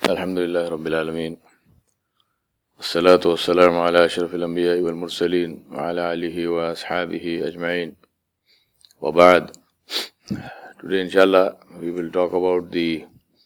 Alhamdulillah Rabbil Alameen. Wassalatu wassalamu ala ashrafil anbiya wal mursaleen wa ala alihi wa ashabihi ajma'in. Wa ba'd. Today inshallah we will talk about the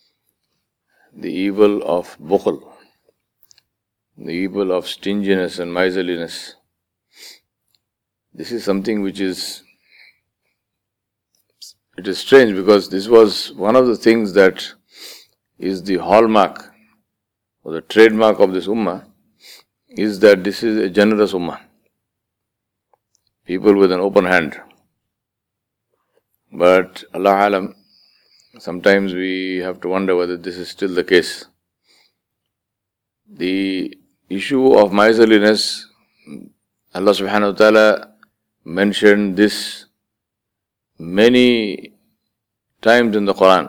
evil of bukhl, the evil of stinginess and miserliness. This is something which is strange because this was one of the things that is the hallmark or the trademark of this ummah, is that this is a generous ummah. People with an open hand. But Allah Alam, sometimes we have to wonder whether this is still the case. The issue of miserliness, Allah subhanahu wa ta'ala mentioned this many times in the Quran.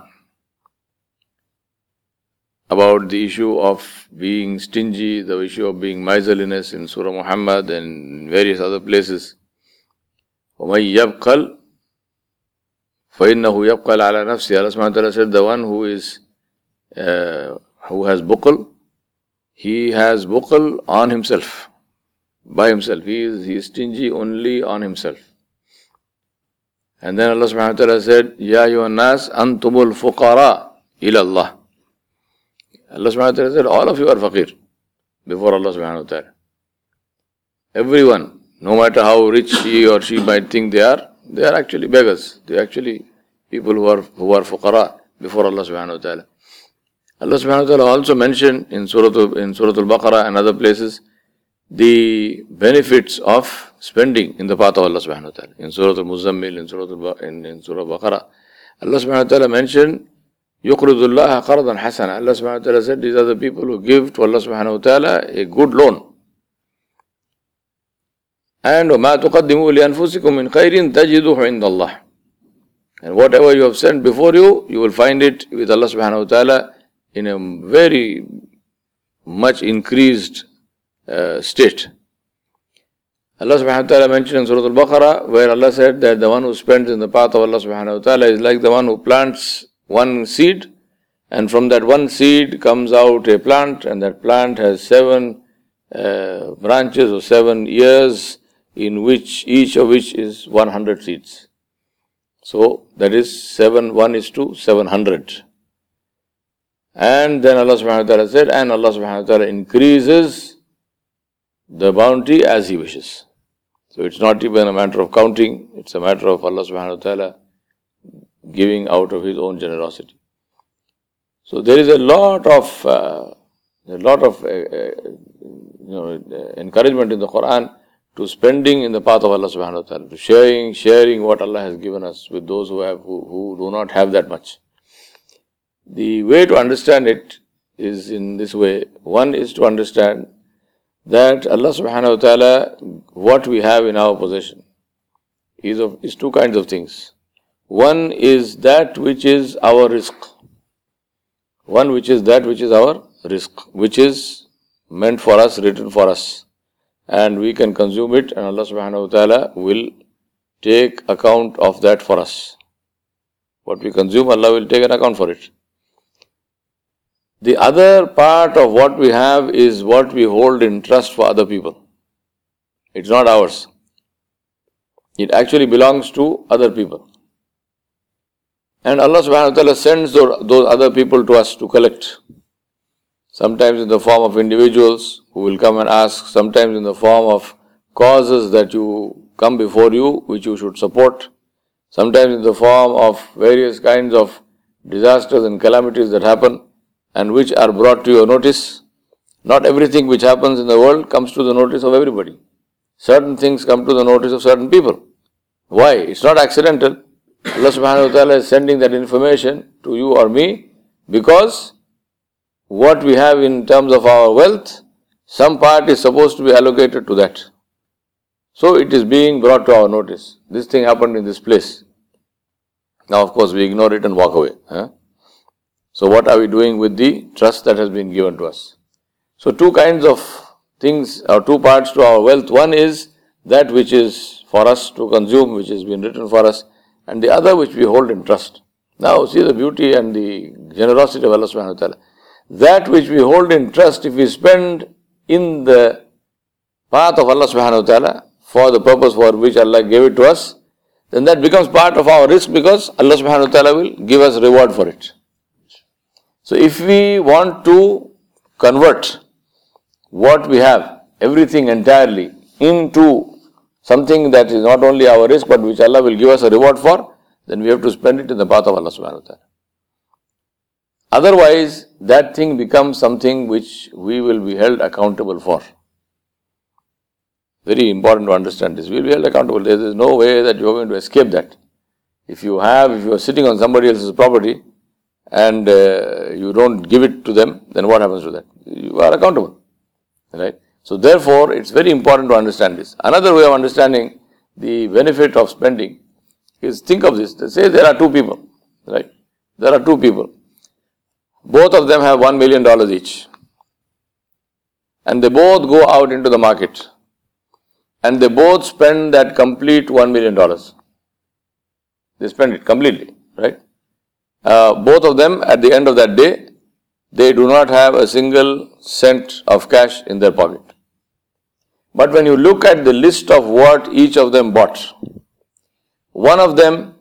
About the issue of being stingy, the issue of being miserliness in Surah Muhammad and various other places. وَمَنْ يَبْقَلْ فَإِنَّهُ يَبْقَلْ عَلَى نَفْسِهِ. Allah subhanahu wa ta'ala said, the one who has bukhl, he has bukhl on himself, by himself. He is stingy only on himself. And then Allah subhanahu wa ta'ala said, يَا أَيُّهَا النَّاسِ أَنْتُمُ الْفُقَرَاءِ إِلَى اللَّهِ. Allah subhanahu wa ta'ala said, all of you are faqir before Allah subhanahu wa ta'ala. Everyone, no matter how rich he or she might think they are actually beggars. They are actually people who are fuqara before Allah subhanahu wa ta'ala. Allah subhanahu wa ta'ala also mentioned in Surah Al-Baqarah and other places the benefits of spending in the path of Allah subhanahu wa ta'ala. In Surah Al-Muzammil, in Surah Al-Baqarah, Allah subhanahu wa ta'ala mentioned يُقْرِضُ اللَّهَ قَرْضًا حَسَنًا. Allah subhanahu wa ta'ala said, these are the people who give to Allah subhanahu wa ta'ala a good loan. And وَمَا تُقَدِّمُوا لِأَنفُسِكُم مِّن خَيْرٍ تَجِدُهُ عِنْدَ اللَّهِ. And whatever you have sent before you, you will find it with Allah subhanahu wa ta'ala in a very much increased state. Allah subhanahu wa ta'ala mentioned in Surah Al-Baqarah, where Allah said that the one who spends in the path of Allah subhanahu wa ta'ala is like the one who plants one seed, and from that one seed comes out a plant, and that plant has 7 branches or 7 ears, in which each of which is 100 seeds. So that is 1:700. And then Allah subhanahu wa ta'ala said, and Allah subhanahu wa ta'ala increases the bounty as He wishes. So it's not even a matter of counting, it's a matter of Allah subhanahu wa ta'ala giving out of His own generosity. So there is a lot of encouragement in the Quran to spending in the path of Allah subhanahu wa ta'ala, to sharing what Allah has given us with those who do not have that much. The way to understand it is in this way. One is to understand that Allah subhanahu wa ta'ala, what we have in our possession is two kinds of things. One is that which is our rizq. One which is that which is our rizq, which is meant for us, written for us. And we can consume it, and Allah subhanahu wa ta'ala will take account of that for us. What we consume, Allah will take an account for it. The other part of what we have is what we hold in trust for other people. It's not ours. It actually belongs to other people. And Allah subhanahu wa ta'ala sends those other people to us to collect. Sometimes in the form of individuals who will come and ask, sometimes in the form of causes that you come before you, which you should support, sometimes in the form of various kinds of disasters and calamities that happen and which are brought to your notice. Not everything which happens in the world comes to the notice of everybody. Certain things come to the notice of certain people. Why? It's not accidental. Allah subhanahu wa ta'ala is sending that information to you or me because what we have in terms of our wealth, some part is supposed to be allocated to that. So it is being brought to our notice. This thing happened in this place. Now of course we ignore it and walk away. So what are we doing with the trust that has been given to us? So two kinds of things, or two parts to our wealth. One is that which is for us to consume, which has been written for us, and the other which we hold in trust. Now see the beauty and the generosity of Allah subhanahu wa ta'ala. that which we hold in trust, if we spend in the path of Allah subhanahu wa ta'ala for the purpose for which Allah gave it to us, then that becomes part of our risk because Allah subhanahu wa ta'ala will give us reward for it. So if we want to convert what we have, everything entirely, into something that is not only our risk but which Allah will give us a reward for, then we have to spend it in the path of Allah subhanahu wa ta'ala. Otherwise, that thing becomes something which we will be held accountable for. Very important to understand this. We will be held accountable. There is no way that you are going to escape that. If you are sitting on somebody else's property and you don't give it to them, then what happens to that? You are accountable. Right? So therefore, it's very important to understand this. Another way of understanding the benefit of spending is, think of this. Say there are two people. Right? There are two people. Both of them have $1 million each. And they both go out into the market. And they both spend that complete $1 million. They spend it completely, right? Both of them, at the end of that day, they do not have a single cent of cash in their pocket. But when you look at the list of what each of them bought, one of them,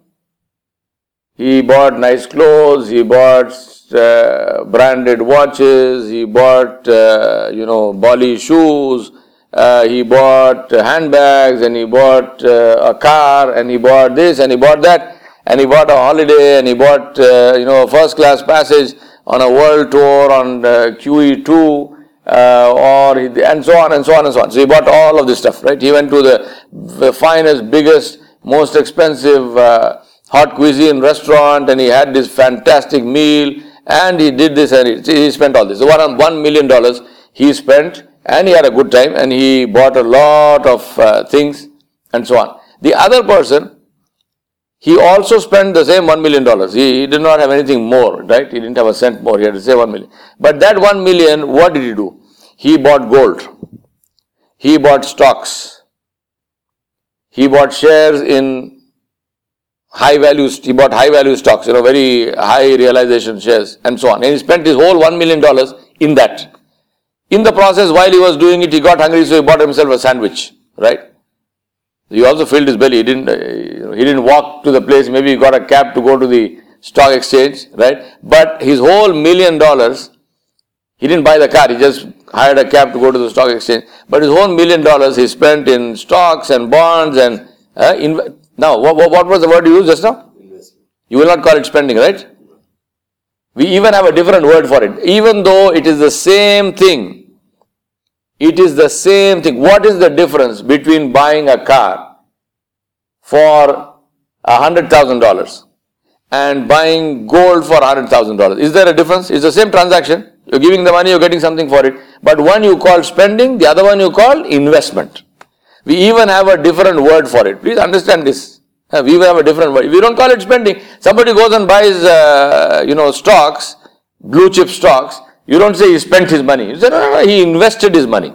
he bought nice clothes, he bought branded watches, he bought, Bali shoes, he bought handbags, and he bought a car, and he bought this, and he bought that, and he bought a holiday, and he bought, a first class passage on a world tour on QE2, and so on and so on and so on. So he bought all of this stuff, right? He went to the finest, biggest, most expensive hot cuisine restaurant, and he had this fantastic meal, and he did this, and he spent all this. So $1 million he spent, and he had a good time, and he bought a lot of things, and so on. The other person, he also spent the same $1 million. He did not have anything more, right? He didn't have a cent more. He had to say $1 million. But that $1 million, what did he do? He bought gold. He bought stocks. He bought shares in high value stocks, very high realization shares, and so on. And he spent his whole $1 million in that. In the process, while he was doing it, he got hungry, so he bought himself a sandwich, right? He also filled his belly. He didn't walk to the place. Maybe he got a cab to go to the stock exchange, right? But his whole $1 million, he didn't buy the car. He just hired a cab to go to the stock exchange. But his whole $1 million he spent in stocks and bonds and now, what was the word you used just now? Investment. You will not call it spending, right? We even have a different word for it. Even though it is the same thing. It is the same thing. What is the difference between buying a car for $100,000 and buying gold for $100,000? Is there a difference? It's the same transaction. You're giving the money, you're getting something for it. But one you call spending, the other one you call investment. We even have a different word for it. Please understand this. We even have a different word. We don't call it spending. Somebody goes and buys, stocks, blue chip stocks. You don't say he spent his money. You say, no, he invested his money.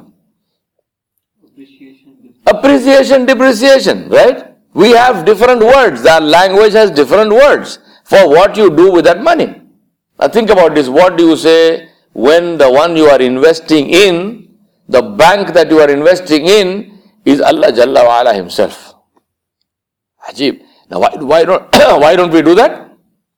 Appreciation, depreciation, right? We have different words. Our language has different words for what you do with that money. Now think about this. What do you say when the one you are investing in, the bank that you are investing in, is Allah Jalla wa Ala himself? Ajib. Now why don't we do that?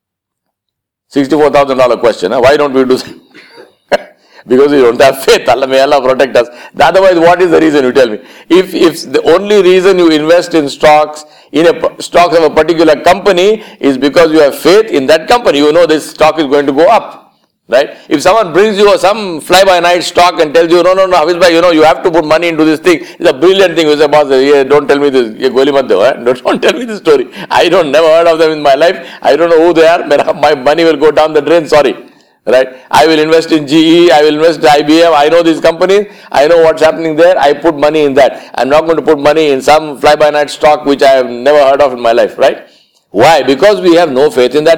$64,000 question. Why don't we do that? Because we don't have faith. May Allah protect us. Otherwise, what is the reason, you tell me? If the only reason you invest in stocks of a particular company is because you have faith in that company, you know this stock is going to go up. Right? If someone brings you some fly-by-night stock and tells you, no, Hafiz bhai, you have to put money into this thing, it's a brilliant thing. You say, boss, don't tell me this. Don't tell me this story. I never heard of them in my life. I don't know who they are. My money will go down the drain. Sorry. Right? I will invest in GE. I will invest in IBM. I know these companies. I know what's happening there. I put money in that. I'm not going to put money in some fly-by-night stock which I have never heard of in my life. Right? Why? Because we have no faith in that thing.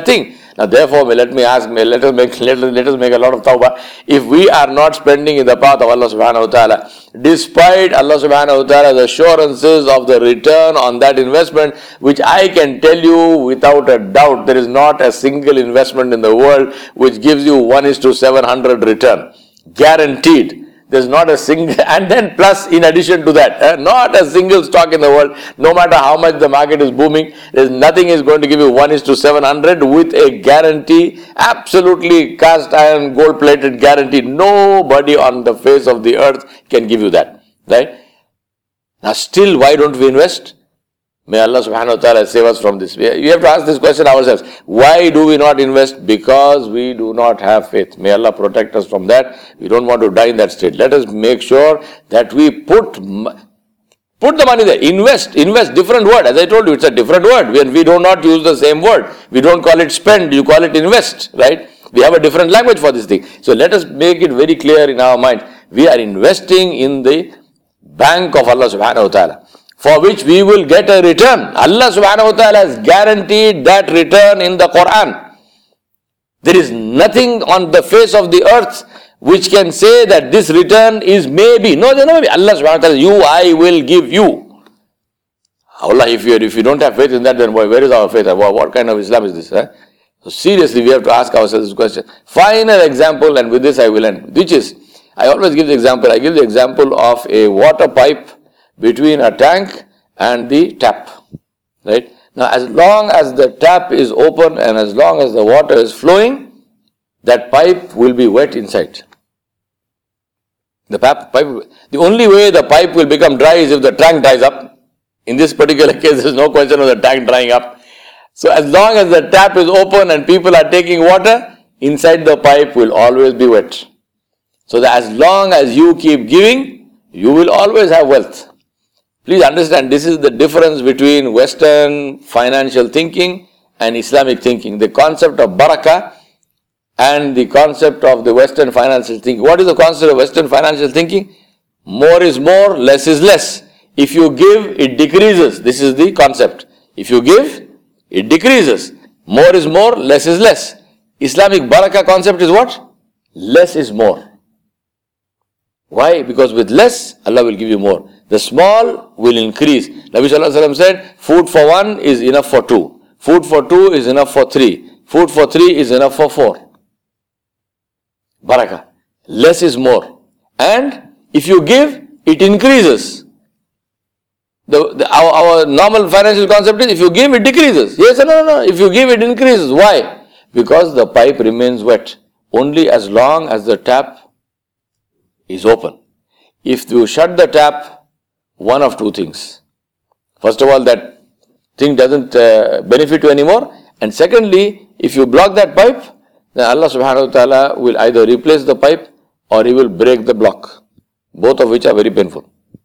Now therefore, let us make a lot of tawbah. If we are not spending in the path of Allah subhanahu wa ta'ala, despite Allah subhanahu wa ta'ala's assurances of the return on that investment, which I can tell you without a doubt, there is not a single investment in the world which gives you 1:700 return. Guaranteed. There's not a single, and then plus in addition to that, not a single stock in the world, no matter how much the market is booming, there's nothing is going to give you 1:700 with a guarantee, absolutely cast iron, gold plated guarantee. Nobody on the face of the earth can give you that, right? Now still, why don't we invest? May Allah subhanahu wa ta'ala save us from this. We have to ask this question ourselves. Why do we not invest? Because we do not have faith. May Allah protect us from that. We don't want to die in that state. Let us make sure that we put the money there. Invest, different word. As I told you, it's a different word. We do not use the same word. We don't call it spend, you call it invest, right? We have a different language for this thing. So let us make it very clear in our mind. We are investing in the bank of Allah subhanahu wa ta'ala, for which we will get a return. Allah subhanahu wa ta'ala has guaranteed that return in the Quran. There is nothing on the face of the earth which can say that this return is maybe. No, maybe. Allah subhanahu wa ta'ala, I will give you. Allah, if you don't have faith in that, then where is our faith? What kind of Islam is this? So seriously, we have to ask ourselves this question. Final example, and with this I will end, which is, I always give the example. I give the example of a water pipe between a tank and the tap, right? Now, as long as the tap is open and as long as the water is flowing, that pipe will be wet inside. The only way the pipe will become dry is if the tank dries up. In this particular case, there is no question of the tank drying up. So, as long as the tap is open and people are taking water, inside the pipe will always be wet. So that as long as you keep giving, you will always have wealth. Please understand, this is the difference between Western financial thinking and Islamic thinking. The concept of barakah and the concept of the Western financial thinking. What is the concept of Western financial thinking? More is more, less is less. If you give, it decreases. This is the concept. If you give, it decreases. More is more, less is less. Islamic barakah concept is what? Less is more. Why? Because with less, Allah will give you more. The small will increase. Nabi Sallallahu Alaihi Wasallam said, food for one is enough for two. Food for two is enough for three. Food for three is enough for four. Barakah. Less is more. And if you give, it increases. Our normal financial concept is, if you give, it decreases. Yes or no? If you give, it increases. Why? Because the pipe remains wet. Only as long as the tap is open. If you shut the tap, one of two things. First of all, that thing doesn't benefit you anymore. And secondly, if you block that pipe, then Allah subhanahu wa ta'ala will either replace the pipe or He will break the block. Both of which are very painful.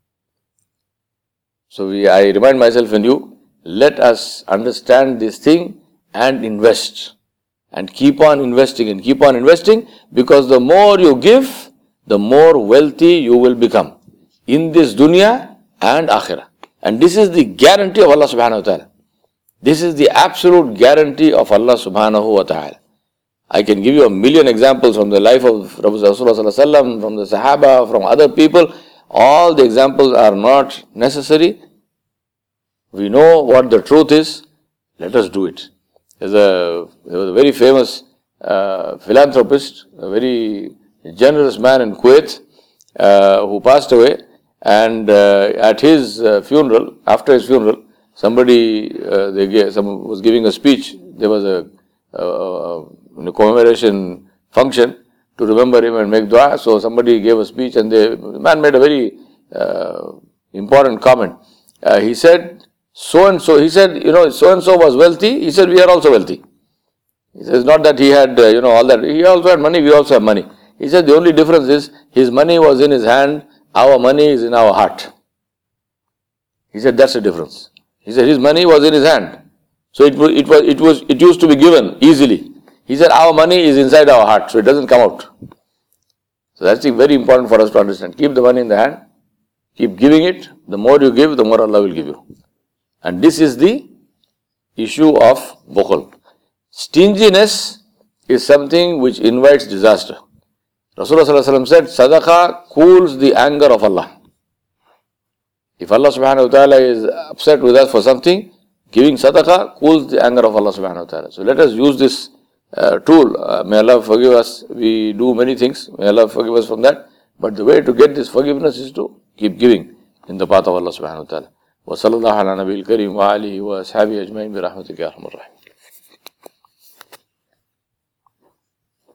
So I remind myself and you, let us understand this thing and invest. And keep on investing and keep on investing, because the more you give, the more wealthy you will become in this dunya and akhirah. And this is the guarantee of Allah subhanahu wa ta'ala. This is the absolute guarantee of Allah subhanahu wa ta'ala. I can give you a million examples from the life of Rasulullah sallallahu alaihi wasallam, from the Sahaba, from other people. All the examples are not necessary. We know what the truth is. Let us do it. There was a very famous philanthropist, a very generous man in Kuwait, who passed away. And at his funeral, after his funeral, somebody was giving a speech. There was a commemoration function to remember him and make dua. So somebody gave a speech, and the man made a very important comment. He said, so and so. He said, so and so was wealthy. He said, we are also wealthy. He says, not that he had all that. He also had money. We also have money. He said, the only difference is his money was in his hand. Our money is in our heart. He said, that's the difference. He said, his money was in his hand. So it used to be given easily. He said, our money is inside our heart, so it doesn't come out. So that's very important for us to understand. Keep the money in the hand. Keep giving it. The more you give, the more Allah will give you. And this is the issue of bukhul. Stinginess is something which invites disaster. Rasulullah said, Sadaqah cools the anger of Allah. If Allah subhanahu wa ta'ala is upset with us for something, giving sadaqah cools the anger of Allah subhanahu wa ta'ala. So let us use this tool. May Allah forgive us. We do many things. May Allah forgive us from that. But the way to get this forgiveness is to keep giving in the path of Allah subhanahu wa ta'ala. Wa sallallahu ala nabiyil kareem wa alihi wa ashabihi ajma'in bi rahmatika ya arhamar rahim.